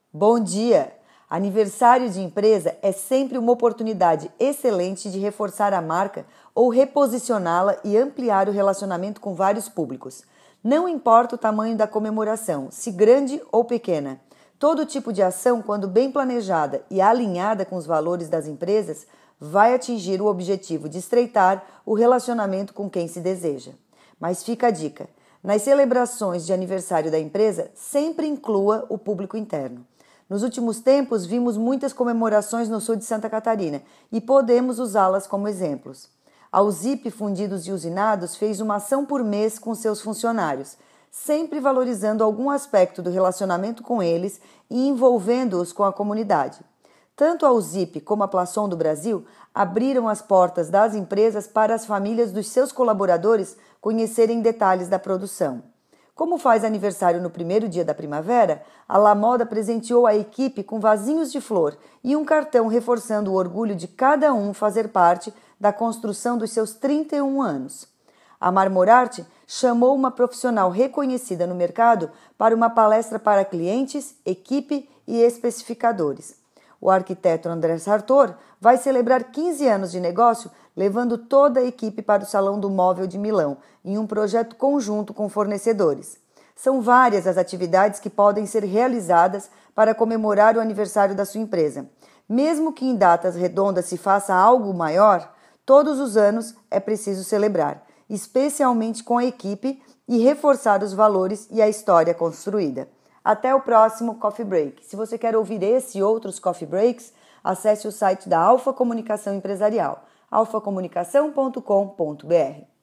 Bom dia! Aniversário de empresa é sempre uma oportunidade excelente de reforçar a marca ou reposicioná-la e ampliar o relacionamento com vários públicos. Não importa o tamanho da comemoração, se grande ou pequena. Todo tipo de ação, quando bem planejada e alinhada com os valores das empresas, vai atingir o objetivo de estreitar o relacionamento com quem se deseja. Mas fica a dica: nas celebrações de aniversário da empresa, sempre inclua o público interno. Nos últimos tempos, vimos muitas comemorações no sul de Santa Catarina e podemos usá-las como exemplos. A USIP Fundidos e Usinados fez uma ação por mês com seus funcionários, sempre valorizando algum aspecto do relacionamento com eles e envolvendo-os com a comunidade. Tanto a USIP como a Plaçon do Brasil abriram as portas das empresas para as famílias dos seus colaboradores conhecerem detalhes da produção. Como faz aniversário no primeiro dia da primavera, a La Moda presenteou a equipe com vasinhos de flor e um cartão reforçando o orgulho de cada um fazer parte da construção dos seus 31 anos. A Marmorarte chamou uma profissional reconhecida no mercado para uma palestra para clientes, equipe e especificadores. O arquiteto André Sartor vai celebrar 15 anos de negócio, levando toda a equipe para o Salão do Móvel de Milão, em um projeto conjunto com fornecedores. São várias as atividades que podem ser realizadas para comemorar o aniversário da sua empresa. Mesmo que em datas redondas se faça algo maior, todos os anos é preciso celebrar, especialmente com a equipe, e reforçar os valores e a história construída. Até o próximo Coffee Break. Se você quer ouvir esse e outros Coffee Breaks, acesse o site da Alfa Comunicação Empresarial, alfacomunicação.com.br.